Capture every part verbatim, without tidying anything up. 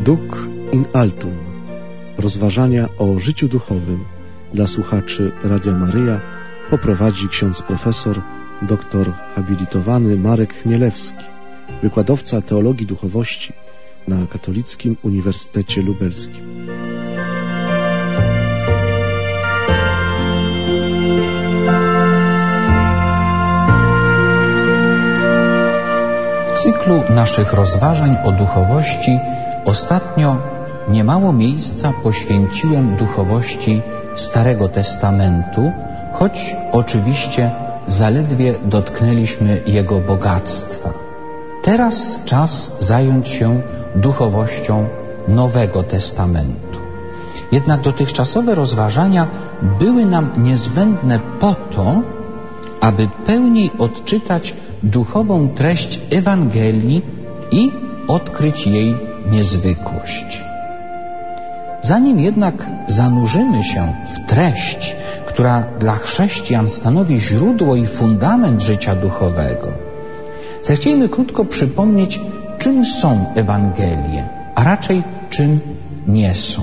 Duc in altum. Rozważania o życiu duchowym dla słuchaczy Radia Maryja poprowadzi ksiądz profesor, doktor habilitowany Marek Chmielewski, wykładowca teologii duchowości na Katolickim Uniwersytecie Lubelskim. W cyklu naszych rozważań o duchowości ostatnio niemało miejsca poświęciłem duchowości Starego Testamentu, choć oczywiście zaledwie dotknęliśmy jego bogactwa. Teraz czas zająć się duchowością Nowego Testamentu. Jednak dotychczasowe rozważania były nam niezbędne po to, aby pełniej odczytać duchową treść Ewangelii i odkryć jej niezwykłość. Zanim jednak zanurzymy się w treść, która dla chrześcijan stanowi źródło i fundament życia duchowego, zechciejmy krótko przypomnieć, czym są Ewangelie, a raczej czym nie są.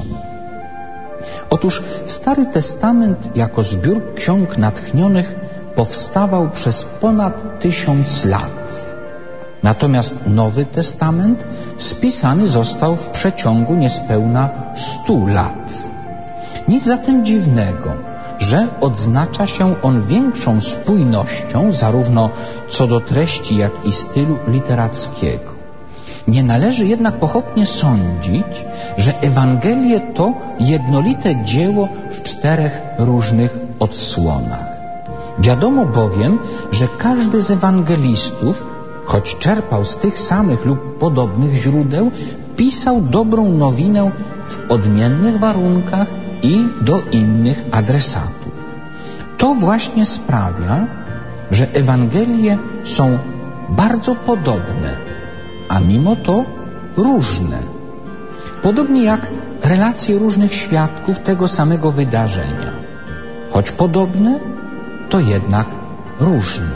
Otóż Stary Testament jako zbiór ksiąg natchnionych powstawał przez ponad tysiąc lat. Natomiast Nowy Testament spisany został w przeciągu niespełna stu lat. Nic zatem dziwnego, że odznacza się on większą spójnością zarówno co do treści, jak i stylu literackiego. Nie należy jednak pochopnie sądzić, że Ewangelie to jednolite dzieło w czterech różnych odsłonach. Wiadomo bowiem, że każdy z ewangelistów, choć czerpał z tych samych lub podobnych źródeł, pisał dobrą nowinę w odmiennych warunkach i do innych adresatów. To właśnie sprawia, że Ewangelie są bardzo podobne, a mimo to różne. Podobnie jak relacje różnych świadków tego samego wydarzenia. Choć podobne, to jednak różne.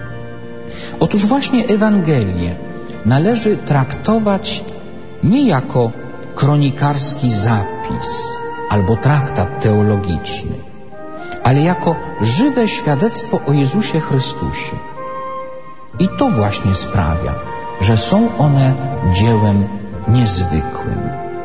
Otóż właśnie Ewangelię należy traktować nie jako kronikarski zapis albo traktat teologiczny, ale jako żywe świadectwo o Jezusie Chrystusie. I to właśnie sprawia, że są one dziełem niezwykłym.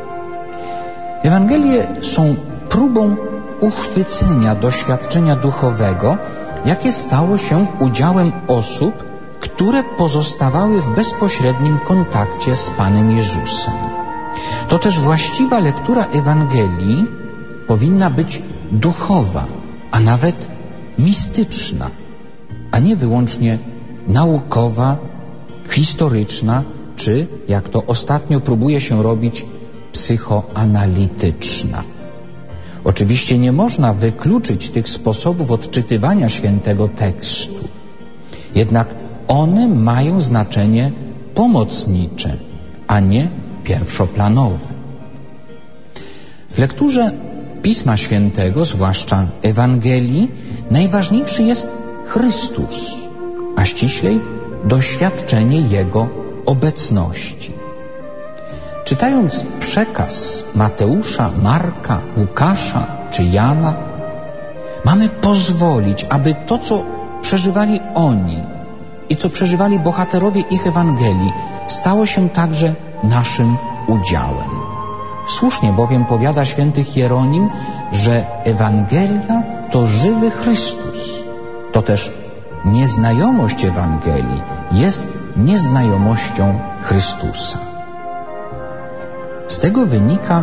Ewangelie są próbą uchwycenia doświadczenia duchowego, jakie stało się udziałem osób, które pozostawały w bezpośrednim kontakcie z Panem Jezusem. To też właściwa lektura Ewangelii powinna być duchowa, a nawet mistyczna, a nie wyłącznie naukowa, historyczna, czy, jak to ostatnio próbuje się robić, psychoanalityczna. Oczywiście nie można wykluczyć tych sposobów odczytywania świętego tekstu. Jednak one mają znaczenie pomocnicze, a nie pierwszoplanowe. W lekturze Pisma Świętego, zwłaszcza Ewangelii, najważniejszy jest Chrystus, a ściślej doświadczenie Jego obecności. Czytając przekaz Mateusza, Marka, Łukasza czy Jana, mamy pozwolić, aby to, co przeżywali oni i co przeżywali bohaterowie ich Ewangelii, stało się także naszym udziałem. Słusznie bowiem powiada święty Hieronim, że Ewangelia to żywy Chrystus. To też nieznajomość Ewangelii jest nieznajomością Chrystusa. Z tego wynika,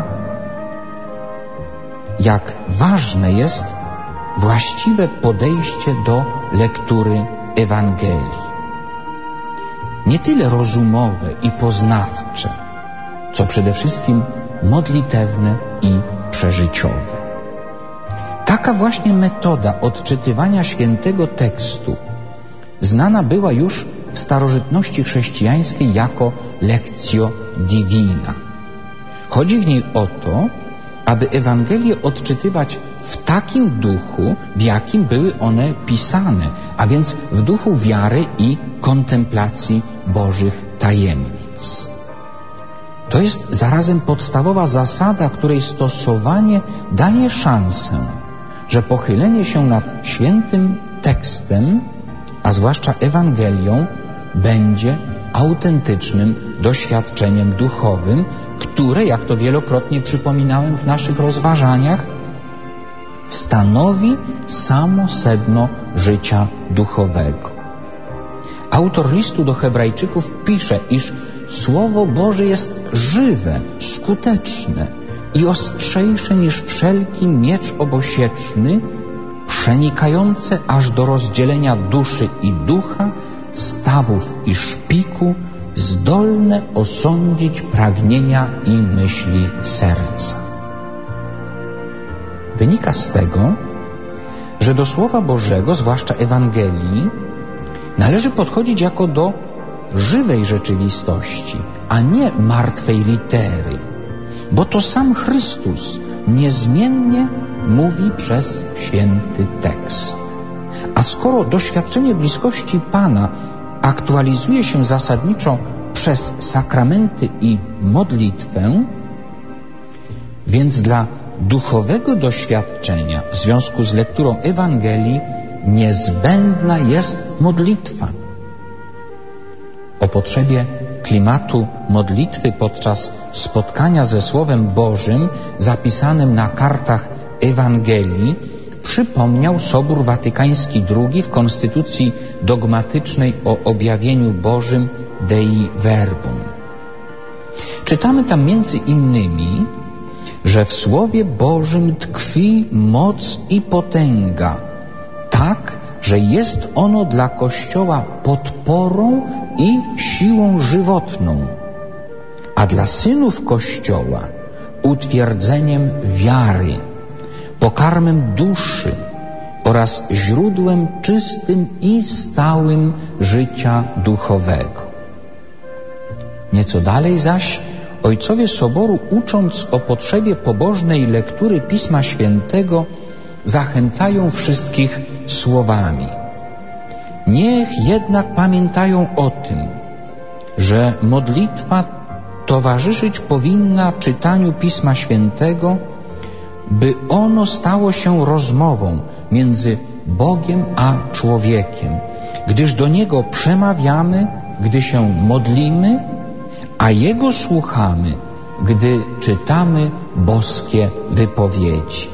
jak ważne jest właściwe podejście do lektury Ewangelii. Nie tyle rozumowe i poznawcze, co przede wszystkim modlitewne i przeżyciowe. Taka właśnie metoda odczytywania świętego tekstu znana była już w starożytności chrześcijańskiej jako lectio divina. Chodzi w niej o to, aby Ewangelie odczytywać w takim duchu, w jakim były one pisane, a więc w duchu wiary i kontemplacji Bożych tajemnic. To jest zarazem podstawowa zasada, której stosowanie daje szansę, że pochylenie się nad świętym tekstem, a zwłaszcza Ewangelią, będzie autentycznym doświadczeniem duchowym, które, jak to wielokrotnie przypominałem w naszych rozważaniach, stanowi samo sedno życia duchowego. Autor listu do Hebrajczyków pisze, iż Słowo Boże jest żywe, skuteczne i ostrzejsze niż wszelki miecz obosieczny, przenikające aż do rozdzielenia duszy i ducha, stawów i szpiku, zdolne osądzić pragnienia i myśli serca. Wynika z tego, że do Słowa Bożego, zwłaszcza Ewangelii, należy podchodzić jako do żywej rzeczywistości, a nie martwej litery, bo to sam Chrystus niezmiennie mówi przez święty tekst. A skoro doświadczenie bliskości Pana aktualizuje się zasadniczo przez sakramenty i modlitwę, więc dla duchowego doświadczenia w związku z lekturą Ewangelii niezbędna jest modlitwa. O potrzebie klimatu modlitwy podczas spotkania ze Słowem Bożym zapisanym na kartach Ewangelii przypomniał Sobór Watykański drugi w konstytucji dogmatycznej o objawieniu Bożym Dei Verbum. Czytamy tam między innymi, że w Słowie Bożym tkwi moc i potęga, tak, że jest ono dla Kościoła podporą i siłą żywotną, a dla synów Kościoła utwierdzeniem wiary, pokarmem duszy oraz źródłem czystym i stałym życia duchowego. Nieco dalej zaś ojcowie Soboru, ucząc o potrzebie pobożnej lektury Pisma Świętego, zachęcają wszystkich słowami: niech jednak pamiętają o tym, że modlitwa towarzyszyć powinna czytaniu Pisma Świętego, by ono stało się rozmową między Bogiem a człowiekiem, gdyż do Niego przemawiamy, gdy się modlimy, a Jego słuchamy, gdy czytamy boskie wypowiedzi.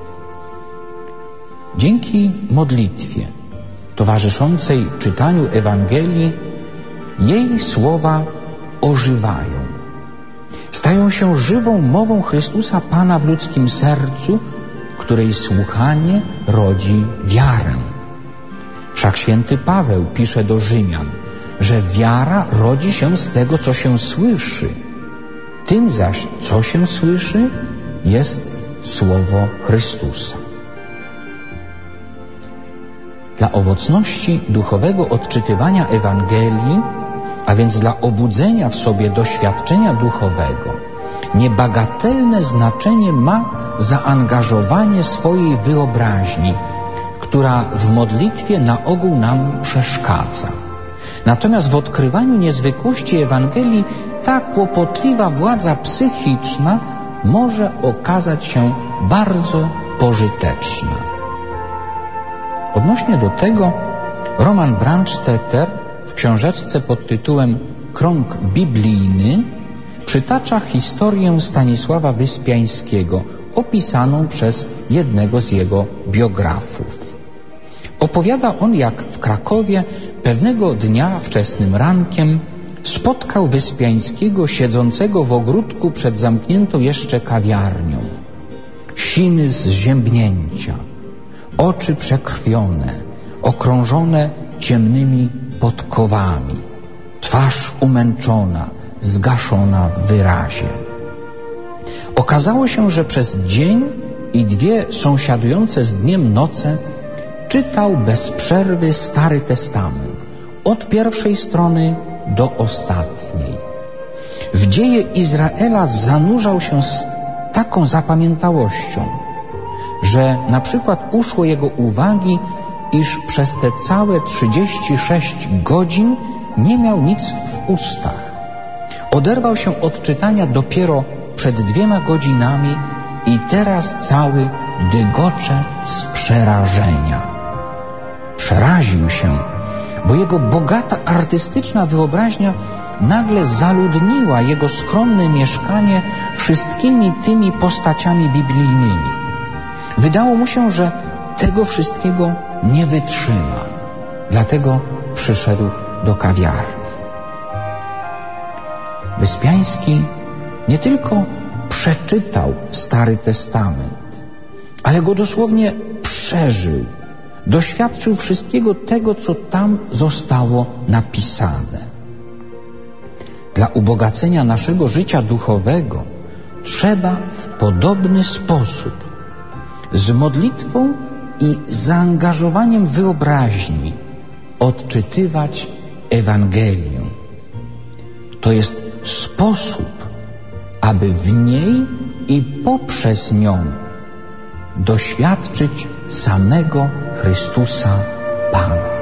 Dzięki modlitwie towarzyszącej czytaniu Ewangelii jej słowa ożywają. Stają się żywą mową Chrystusa Pana w ludzkim sercu, której słuchanie rodzi wiarę. Wszak święty Paweł pisze do Rzymian, że wiara rodzi się z tego, co się słyszy. Tym zaś, co się słyszy, jest Słowo Chrystusa. Dla owocności duchowego odczytywania Ewangelii, a więc dla obudzenia w sobie doświadczenia duchowego, niebagatelne znaczenie ma zaangażowanie swojej wyobraźni, która w modlitwie na ogół nam przeszkadza. Natomiast w odkrywaniu niezwykłości Ewangelii ta kłopotliwa władza psychiczna może okazać się bardzo pożyteczna. Odnośnie do tego Roman Brandstetter w książeczce pod tytułem Krąg biblijny przytacza historię Stanisława Wyspiańskiego, opisaną przez jednego z jego biografów. Opowiada on, jak w Krakowie pewnego dnia wczesnym rankiem spotkał Wyspiańskiego siedzącego w ogródku przed zamkniętą jeszcze kawiarnią. Siny z ziębnięcia, oczy przekrwione, okrążone ciemnymi podkowami, twarz umęczona, zgaszona w wyrazie. Okazało się, że przez dzień i dwie sąsiadujące z dniem noce czytał bez przerwy Stary Testament, od pierwszej strony do ostatniej. W dzieje Izraela zanurzał się z taką zapamiętałością, że na przykład uszło jego uwagi, iż przez te całe trzydzieści sześć godzin nie miał nic w ustach. Oderwał się od czytania dopiero przed dwiema godzinami i teraz cały dygocze z przerażenia. Przeraził się, bo jego bogata artystyczna wyobraźnia nagle zaludniła jego skromne mieszkanie wszystkimi tymi postaciami biblijnymi. Wydało mu się, że tego wszystkiego nie wytrzyma. Dlatego przyszedł do kawiarni. Wyspiański nie tylko przeczytał Stary Testament, ale go dosłownie przeżył. Doświadczył wszystkiego tego, co tam zostało napisane. Dla ubogacenia naszego życia duchowego trzeba w podobny sposób, z modlitwą i zaangażowaniem wyobraźni, odczytywać Ewangelię. To jest sposób, aby w niej i poprzez nią doświadczyć samego Chrystusa Pana.